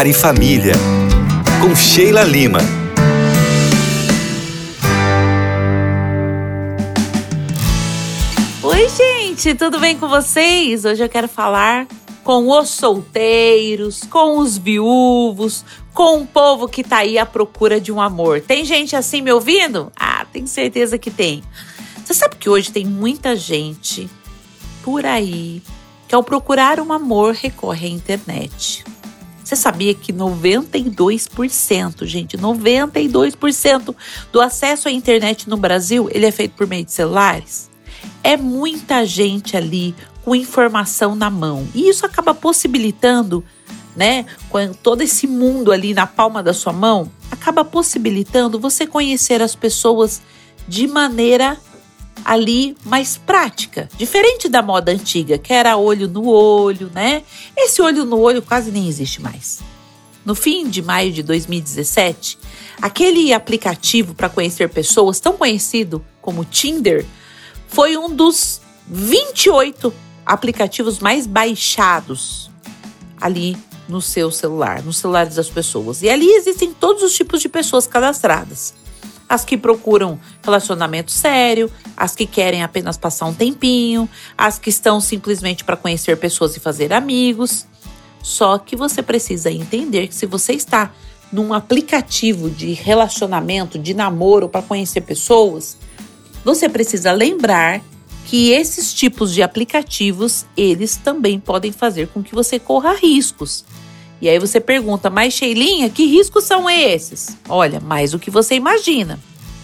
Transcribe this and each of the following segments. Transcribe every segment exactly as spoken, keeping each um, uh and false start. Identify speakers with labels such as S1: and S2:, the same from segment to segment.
S1: Lar e Família, com Sheila Lima.
S2: Oi, gente, tudo bem com vocês? Hoje eu quero falar com os solteiros, com os viúvos, com o povo que tá aí à procura de um amor. Tem gente assim me ouvindo? Ah, tenho certeza que tem. Você sabe que hoje tem muita gente por aí que ao procurar um amor recorre à internet. Você sabia que noventa e dois por cento, gente, noventa e dois por cento do acesso à internet no Brasil, ele é feito por meio de celulares? É muita gente ali com informação na mão. E isso acaba possibilitando, né, com todo esse mundo ali na palma da sua mão, acaba possibilitando você conhecer as pessoas de maneira ali mais prática, diferente da moda antiga, que era olho no olho, né? Esse olho no olho quase nem existe mais. No fim de maio de dois mil e dezessete, aquele aplicativo para conhecer pessoas, tão conhecido como Tinder, foi um dos vinte e oito aplicativos mais baixados ali no seu celular, nos celulares das pessoas. E ali existem todos os tipos de pessoas cadastradas. As que procuram relacionamento sério, as que querem apenas passar um tempinho, as que estão simplesmente para conhecer pessoas e fazer amigos. Só que você precisa entender que se você está num aplicativo de relacionamento, de namoro para conhecer pessoas, você precisa lembrar que esses tipos de aplicativos, eles também podem fazer com que você corra riscos. E aí você pergunta, mas Sheilinha, que riscos são esses? Olha, mais do que você imagina.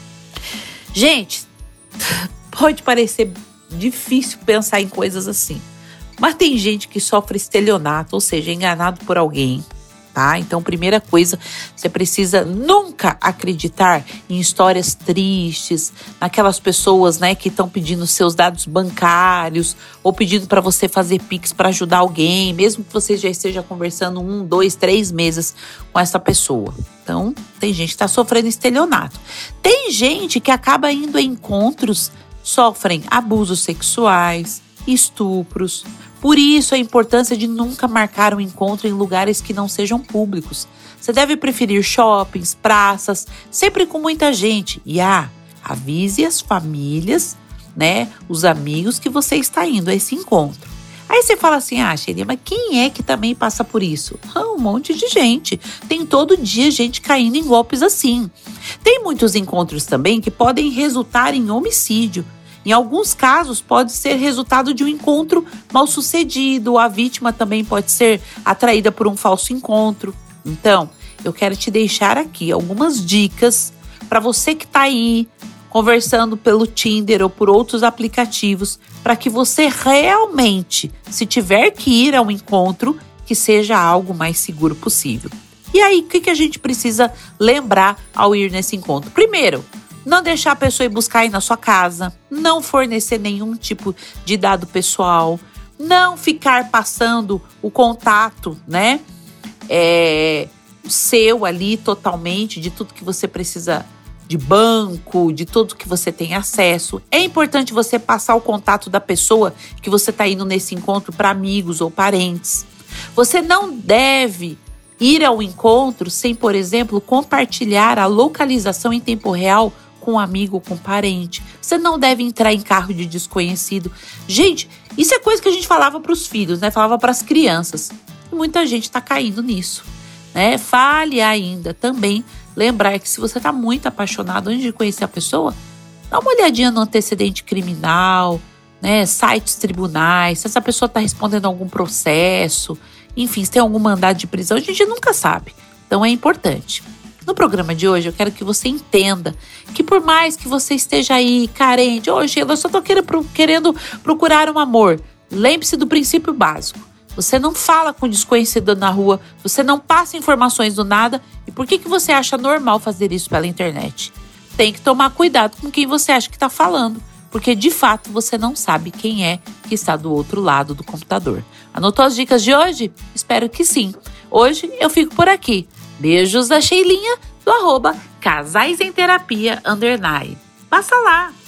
S2: Gente, pode parecer difícil pensar em coisas assim, mas tem gente que sofre estelionato, ou seja, enganado por alguém, tá? Então, primeira coisa, você precisa nunca acreditar em histórias tristes, naquelas pessoas, né, que estão pedindo seus dados bancários ou pedindo para você fazer Pix para ajudar alguém, mesmo que você já esteja conversando um, dois, três meses com essa pessoa. Então, tem gente que está sofrendo estelionato. Tem gente que acaba indo em encontros, sofrem abusos sexuais, estupros. Por isso, a importância de nunca marcar um encontro em lugares que não sejam públicos. Você deve preferir shoppings, praças, sempre com muita gente. E ah, avise as famílias, né, os amigos que você está indo a esse encontro. Aí você fala assim, ah, Sheila, mas quem é que também passa por isso? Ah, um monte de gente. Tem todo dia gente caindo em golpes assim. Tem muitos encontros também que podem resultar em homicídio. Em alguns casos, pode ser resultado de um encontro mal sucedido. A vítima também pode ser atraída por um falso encontro. Então, eu quero te deixar aqui algumas dicas para você que está aí conversando pelo Tinder ou por outros aplicativos, para que você realmente, se tiver que ir a um encontro, que seja algo mais seguro possível. E aí, o que, que a gente precisa lembrar ao ir nesse encontro? Primeiro, não deixar a pessoa ir buscar aí na sua casa, não fornecer nenhum tipo de dado pessoal, não ficar passando o contato, né, é, seu ali totalmente, de tudo que você precisa, de banco, de tudo que você tem acesso. É importante você passar o contato da pessoa que você está indo nesse encontro para amigos ou parentes. Você não deve ir ao encontro sem, por exemplo, compartilhar a localização em tempo real com um amigo ou com um parente. Você não deve entrar em carro de desconhecido. Gente, isso é coisa que a gente falava para os filhos, né? Falava para as crianças. E muita gente está caindo nisso, né? Fale ainda também lembrar que se você está muito apaixonado antes de conhecer a pessoa, dá uma olhadinha no antecedente criminal, né? Sites tribunais, se essa pessoa está respondendo a algum processo, enfim, se tem algum mandado de prisão, a gente nunca sabe. Então é importante. No programa de hoje, eu quero que você entenda que por mais que você esteja aí carente, ô Sheila, eu só tô querendo procurar um amor. Lembre-se do princípio básico. Você não fala com desconhecido na rua, você não passa informações do nada. E por que, que você acha normal fazer isso pela internet? Tem que tomar cuidado com quem você acha que está falando, porque de fato você não sabe quem é que está do outro lado do computador. Anotou as dicas de hoje? Espero que sim. Hoje eu fico por aqui. Beijos da Sheilinha, do arroba Casais em Terapia Underline. Passa lá!